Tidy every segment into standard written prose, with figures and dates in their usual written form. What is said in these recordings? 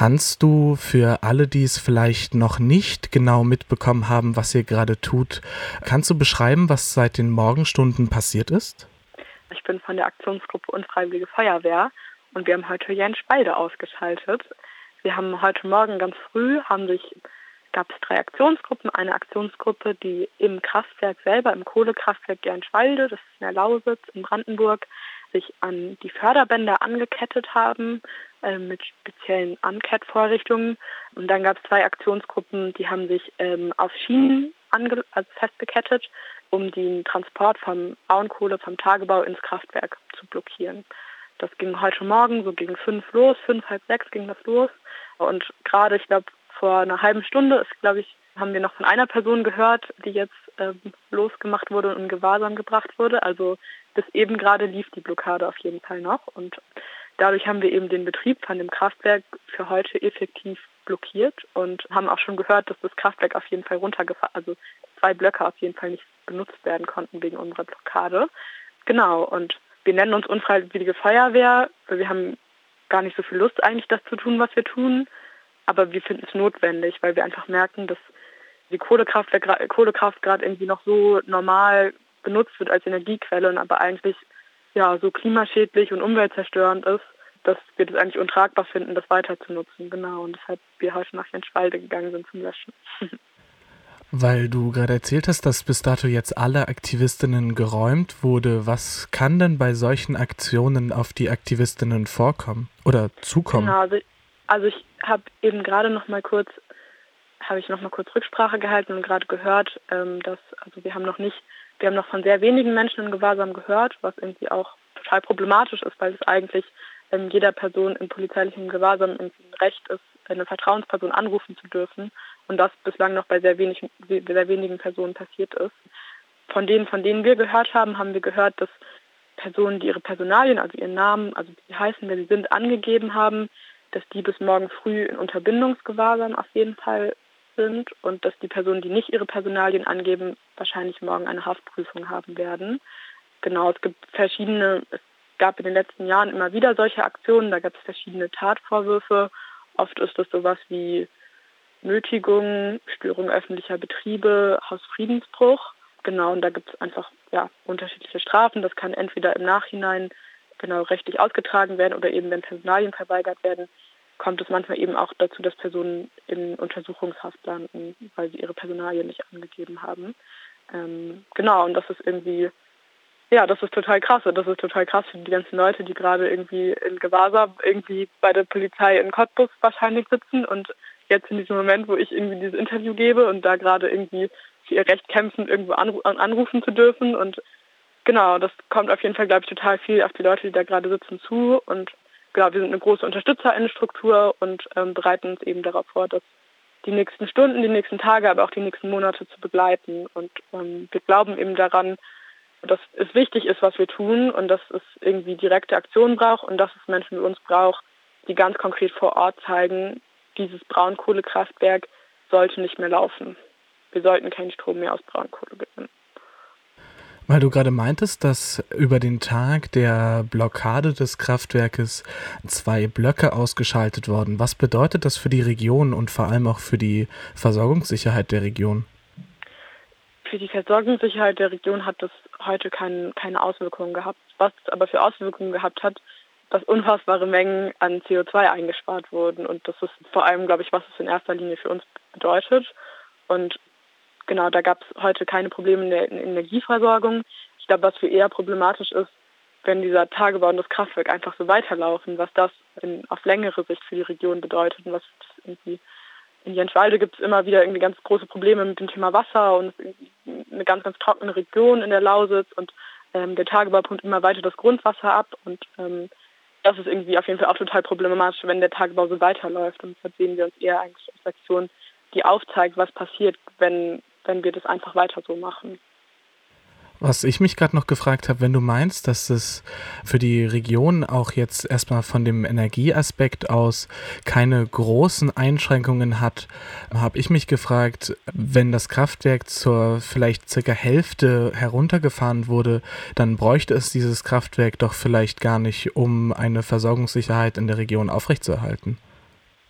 Kannst du für alle, die es vielleicht noch nicht genau mitbekommen haben, was ihr gerade tut, kannst du beschreiben, was seit den Morgenstunden passiert ist? Ich bin von der Aktionsgruppe Unfreiwillige Feuerwehr und wir haben heute Jenschwalde ausgeschaltet. Wir haben heute Morgen ganz früh, gab es 3 Aktionsgruppen. Eine Aktionsgruppe, die im Kraftwerk selber, im Kohlekraftwerk Jenschwalde, das ist in der Lausitz in Brandenburg, sich an die Förderbänder angekettet haben mit speziellen Ankettvorrichtungen. Und dann gab es 2 Aktionsgruppen, die haben sich auf Schienen festgekettet, um den Transport von Braunkohle vom Tagebau ins Kraftwerk zu blockieren. Das ging heute Morgen so gegen 5 los, 5, halb 6 ging das los. Und gerade, ich glaube, vor einer halben Stunde haben wir noch von einer Person gehört, die jetzt losgemacht wurde und in Gewahrsam gebracht wurde. Also bis eben gerade lief die Blockade auf jeden Fall noch. Und dadurch haben wir eben den Betrieb von dem Kraftwerk für heute effektiv blockiert und haben auch schon gehört, dass das Kraftwerk auf jeden Fall runtergefahren, also 2 Blöcke auf jeden Fall nicht benutzt werden konnten wegen unserer Blockade. Genau, und wir nennen uns Unfreiwillige Feuerwehr, weil wir haben gar nicht so viel Lust eigentlich, das zu tun, was wir tun. Aber wir finden es notwendig, weil wir einfach merken, dass die Kohlekraft gerade irgendwie noch so normal benutzt wird als Energiequelle und aber eigentlich so klimaschädlich und umweltzerstörend ist, dass wir das eigentlich untragbar finden, das weiter zu nutzen. Genau, und deshalb wir heute nach Jenschwalde gegangen sind zum Löschen. Weil du gerade erzählt hast, dass bis dato jetzt alle Aktivistinnen geräumt wurde, was kann denn bei solchen Aktionen auf die Aktivistinnen vorkommen oder zukommen? Genau, also ich habe eben gerade noch mal kurz Rücksprache gehalten und gerade gehört, wir haben noch von sehr wenigen Menschen in Gewahrsam gehört, was irgendwie auch total problematisch ist, weil es eigentlich jeder Person in polizeilichem Gewahrsam irgendwie ein Recht ist, eine Vertrauensperson anrufen zu dürfen und das bislang noch bei sehr wenigen Personen passiert ist. Von denen wir gehört haben, haben wir gehört, dass Personen, die ihre Personalien, also ihren Namen, also wie sie heißen, wer sie sind, angegeben haben, dass die bis morgen früh in Unterbindungsgewahrsam auf jeden Fall sind und dass die Personen, die nicht ihre Personalien angeben, wahrscheinlich morgen eine Haftprüfung haben werden. Genau, es gab in den letzten Jahren immer wieder solche Aktionen, da gab es verschiedene Tatvorwürfe. Oft ist das sowas wie Nötigung, Störung öffentlicher Betriebe, Hausfriedensbruch. Genau, und da gibt es einfach unterschiedliche Strafen. Das kann entweder im Nachhinein rechtlich ausgetragen werden oder eben, wenn Personalien verweigert werden, kommt es manchmal eben auch dazu, dass Personen in Untersuchungshaft landen, weil sie ihre Personalien nicht angegeben haben. Und das ist irgendwie, das ist total krass. Und das ist total krass für die ganzen Leute, die gerade irgendwie in Gewahrsam irgendwie bei der Polizei in Cottbus wahrscheinlich sitzen und jetzt in diesem Moment, wo ich irgendwie dieses Interview gebe und da gerade irgendwie für ihr Recht kämpfen, irgendwo anrufen zu dürfen. Und genau, das kommt auf jeden Fall, glaube ich, total viel auf die Leute, die da gerade sitzen, zu. Und genau, wir sind eine große Unterstützerinnenstruktur und bereiten uns eben darauf vor, das die nächsten Stunden, die nächsten Tage, aber auch die nächsten Monate zu begleiten. Und wir glauben eben daran, dass es wichtig ist, was wir tun und dass es irgendwie direkte Aktionen braucht und dass es Menschen wie uns braucht, die ganz konkret vor Ort zeigen, dieses Braunkohlekraftwerk sollte nicht mehr laufen. Wir sollten keinen Strom mehr aus Braunkohle gewinnen. Weil du gerade meintest, dass über den Tag der Blockade des Kraftwerkes 2 Blöcke ausgeschaltet wurden. Was bedeutet das für die Region und vor allem auch für die Versorgungssicherheit der Region? Für die Versorgungssicherheit der Region hat das heute keine Auswirkungen gehabt. Was es aber für Auswirkungen gehabt hat, dass unfassbare Mengen an CO2 eingespart wurden. Und das ist vor allem, glaube ich, was es in erster Linie für uns bedeutet. Und genau, da gab es heute keine Probleme in der Energieversorgung. Ich glaube, was für eher problematisch ist, wenn dieser Tagebau und das Kraftwerk einfach so weiterlaufen, was das auf längere Sicht für die Region bedeutet und was irgendwie in Jenschwalde gibt es immer wieder irgendwie ganz große Probleme mit dem Thema Wasser und es ist eine ganz, ganz trockene Region in der Lausitz und der Tagebau pumpt immer weiter das Grundwasser ab und das ist irgendwie auf jeden Fall auch total problematisch, wenn der Tagebau so weiterläuft. Und deshalb sehen wir uns eher eigentlich als Aktion, die aufzeigt, was passiert, wenn wir das einfach weiter so machen. Was ich mich gerade noch gefragt habe, wenn du meinst, dass es für die Region auch jetzt erstmal von dem Energieaspekt aus keine großen Einschränkungen hat, habe ich mich gefragt, wenn das Kraftwerk zur vielleicht circa Hälfte heruntergefahren wurde, dann bräuchte es dieses Kraftwerk doch vielleicht gar nicht, um eine Versorgungssicherheit in der Region aufrechtzuerhalten.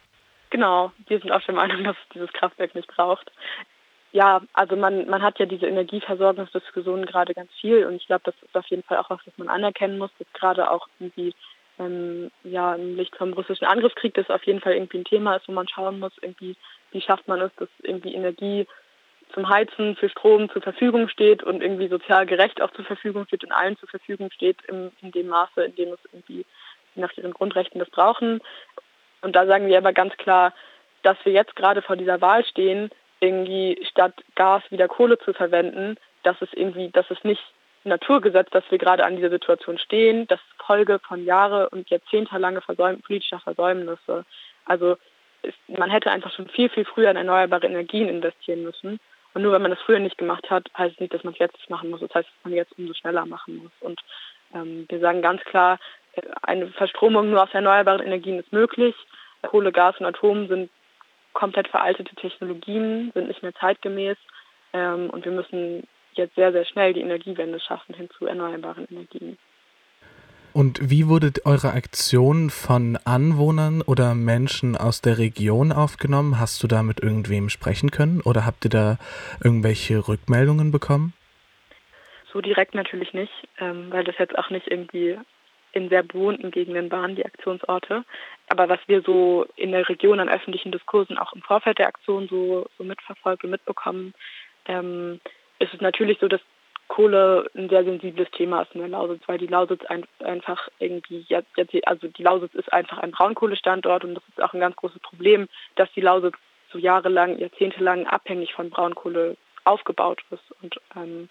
Genau, wir sind auch der Meinung, dass es dieses Kraftwerk nicht braucht. Ja, also man hat ja diese Energieversorgungsdiskussion gerade ganz viel und ich glaube, das ist auf jeden Fall auch was man anerkennen muss, dass gerade auch irgendwie im Licht vom russischen Angriffskrieg das auf jeden Fall irgendwie ein Thema ist, wo man schauen muss, irgendwie, wie schafft man es, dass irgendwie Energie zum Heizen, für Strom zur Verfügung steht und irgendwie sozial gerecht auch zur Verfügung steht und allen zur Verfügung steht in dem Maße, in dem es irgendwie nach ihren Grundrechten das brauchen. Und da sagen wir aber ganz klar, dass wir jetzt gerade vor dieser Wahl stehen, irgendwie statt Gas wieder Kohle zu verwenden, das ist nicht Naturgesetz, dass wir gerade an dieser Situation stehen, das ist Folge von Jahre und jahrzehntelange politischer Versäumnisse. Also man hätte einfach schon viel, viel früher in erneuerbare Energien investieren müssen. Und nur wenn man das früher nicht gemacht hat, heißt es nicht, dass man es jetzt machen muss. Das heißt, dass man jetzt umso schneller machen muss. Und wir sagen ganz klar, eine Verstromung nur aus erneuerbaren Energien ist möglich. Kohle, Gas und Atom sind komplett veraltete Technologien, sind nicht mehr zeitgemäß. Und wir müssen jetzt sehr, sehr schnell die Energiewende schaffen hin zu erneuerbaren Energien. Und wie wurde eure Aktion von Anwohnern oder Menschen aus der Region aufgenommen? Hast du da mit irgendwem sprechen können oder habt ihr da irgendwelche Rückmeldungen bekommen? So direkt natürlich nicht, weil das jetzt auch nicht irgendwie in sehr bewohnten Gegenden waren, die Aktionsorte. Aber was wir so in der Region an öffentlichen Diskursen auch im Vorfeld der Aktion so mitverfolgt und mitbekommen, ist es natürlich so, dass Kohle ein sehr sensibles Thema ist in der Lausitz, weil die Lausitz einfach irgendwie, also die Lausitz ist einfach ein Braunkohlestandort und das ist auch ein ganz großes Problem, dass die Lausitz so jahrelang, jahrzehntelang abhängig von Braunkohle aufgebaut ist. Und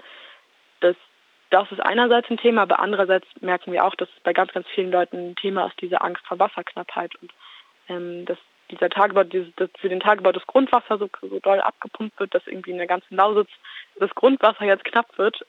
das ist einerseits ein Thema, aber andererseits merken wir auch, dass es bei ganz, ganz vielen Leuten ein Thema ist, diese Angst vor Wasserknappheit und dass für den Tagebau das Grundwasser so doll abgepumpt wird, dass irgendwie in der ganzen Lausitz das Grundwasser jetzt knapp wird,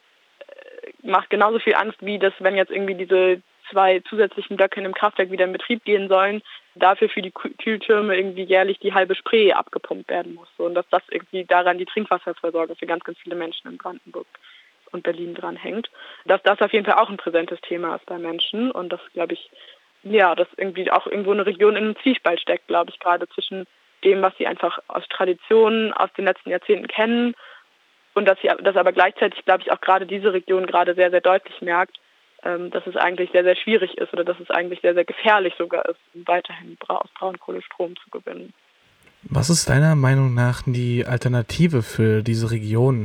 macht genauso viel Angst, wie das, wenn jetzt irgendwie diese 2 zusätzlichen Blöcke in dem Kraftwerk wieder in Betrieb gehen sollen, dafür für die Kühltürme irgendwie jährlich die halbe Spree abgepumpt werden muss. Und dass das irgendwie daran die Trinkwasserversorgung für ganz, ganz viele Menschen in Brandenburg und Berlin dran hängt. Dass das auf jeden Fall auch ein präsentes Thema ist bei Menschen und das, glaube ich, dass irgendwie auch irgendwo eine Region in einem Zwiespalt steckt, glaube ich, gerade zwischen dem, was sie einfach aus Traditionen aus den letzten Jahrzehnten kennen und dass aber gleichzeitig, glaube ich, auch gerade diese Region gerade sehr, sehr deutlich merkt, dass es eigentlich sehr, sehr schwierig ist oder dass es eigentlich sehr, sehr gefährlich sogar ist, weiterhin aus Braunkohle Strom zu gewinnen. Was ist deiner Meinung nach die Alternative für diese Region,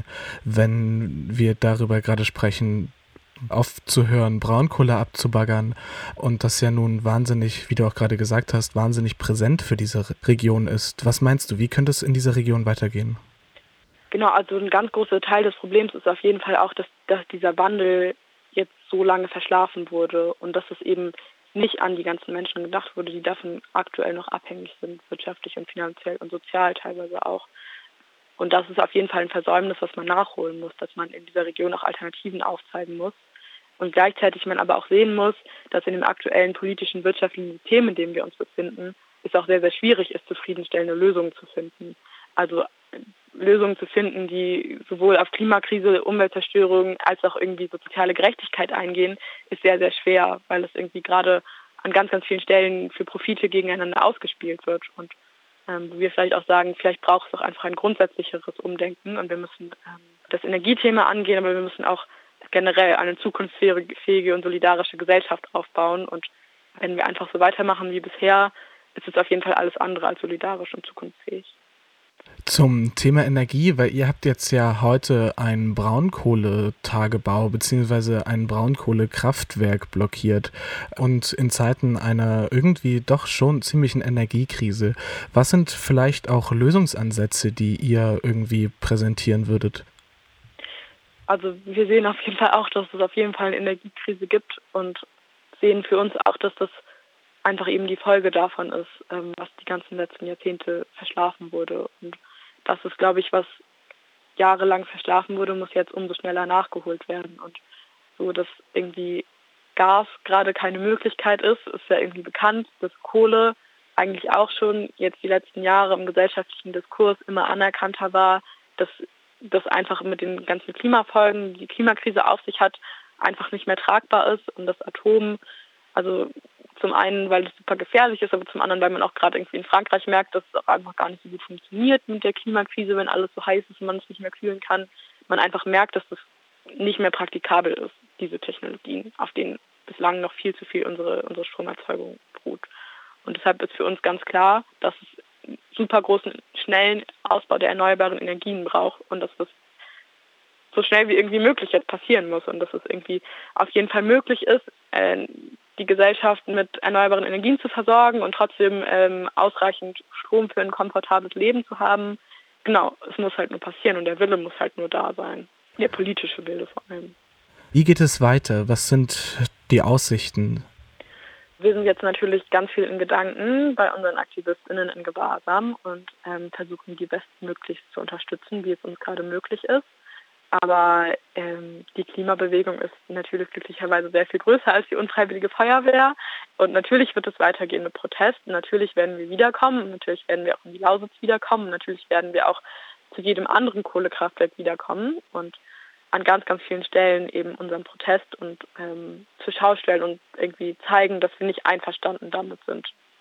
wenn wir darüber gerade sprechen, aufzuhören, Braunkohle abzubaggern und das ja nun wahnsinnig, wie du auch gerade gesagt hast, wahnsinnig präsent für diese Region ist? Was meinst du, wie könnte es in dieser Region weitergehen? Genau, also ein ganz großer Teil des Problems ist auf jeden Fall auch, dass dieser Wandel jetzt so lange verschlafen wurde und dass es eben nicht an die ganzen Menschen gedacht wurde, die davon aktuell noch abhängig sind, wirtschaftlich und finanziell und sozial teilweise auch. Und das ist auf jeden Fall ein Versäumnis, was man nachholen muss, dass man in dieser Region auch Alternativen aufzeigen muss. Und gleichzeitig man aber auch sehen muss, dass in dem aktuellen politischen, wirtschaftlichen System, in dem wir uns befinden, es auch sehr, sehr schwierig ist, zufriedenstellende Lösungen zu finden. Also Lösungen zu finden, die sowohl auf Klimakrise, Umweltzerstörung als auch irgendwie soziale Gerechtigkeit eingehen, ist sehr, sehr schwer, weil es irgendwie gerade an ganz, ganz vielen Stellen für Profite gegeneinander ausgespielt wird. Und wo wir vielleicht auch sagen, vielleicht braucht es auch einfach ein grundsätzlicheres Umdenken und wir müssen das Energiethema angehen, aber wir müssen auch generell eine zukunftsfähige und solidarische Gesellschaft aufbauen. Und wenn wir einfach so weitermachen wie bisher, ist es auf jeden Fall alles andere als solidarisch und zukunftsfähig. Zum Thema Energie, weil ihr habt jetzt ja heute einen Braunkohletagebau bzw. ein Braunkohlekraftwerk blockiert und in Zeiten einer irgendwie doch schon ziemlichen Energiekrise. Was sind vielleicht auch Lösungsansätze, die ihr irgendwie präsentieren würdet? Also wir sehen auf jeden Fall auch, dass es auf jeden Fall eine Energiekrise gibt und sehen für uns auch, dass das einfach eben die Folge davon ist, was die ganzen letzten Jahrzehnte verschlafen wurde. Und das ist, glaube ich, was jahrelang verschlafen wurde, muss jetzt umso schneller nachgeholt werden. Und so, dass irgendwie Gas gerade keine Möglichkeit ist ja irgendwie bekannt, dass Kohle eigentlich auch schon jetzt die letzten Jahre im gesellschaftlichen Diskurs immer anerkannter war, dass das einfach mit den ganzen Klimafolgen, die Klimakrise auf sich hat, einfach nicht mehr tragbar ist und das Atom, also Zum einen, weil es super gefährlich ist, aber zum anderen, weil man auch gerade irgendwie in Frankreich merkt, dass es auch einfach gar nicht so gut funktioniert mit der Klimakrise, wenn alles so heiß ist und man es nicht mehr kühlen kann. Man einfach merkt, dass das nicht mehr praktikabel ist, diese Technologien, auf denen bislang noch viel zu viel unsere Stromerzeugung beruht. Und deshalb ist für uns ganz klar, dass es einen super großen, schnellen Ausbau der erneuerbaren Energien braucht und dass das so schnell wie irgendwie möglich jetzt passieren muss und dass es irgendwie auf jeden Fall möglich ist, die Gesellschaft mit erneuerbaren Energien zu versorgen und trotzdem ausreichend Strom für ein komfortables Leben zu haben. Genau, es muss halt nur passieren und der Wille muss halt nur da sein. Der politische Wille vor allem. Wie geht es weiter? Was sind die Aussichten? Wir sind jetzt natürlich ganz viel in Gedanken bei unseren AktivistInnen in Gewahrsam und versuchen, die bestmöglichst zu unterstützen, wie es uns gerade möglich ist. Aber die Klimabewegung ist natürlich glücklicherweise sehr viel größer als die unfreiwillige Feuerwehr. Und natürlich wird es weitergehen mit Protesten. Natürlich werden wir wiederkommen. Natürlich werden wir auch in die Lausitz wiederkommen. Natürlich werden wir auch zu jedem anderen Kohlekraftwerk wiederkommen und an ganz, ganz vielen Stellen eben unseren Protest und zur Schau stellen und irgendwie zeigen, dass wir nicht einverstanden damit sind,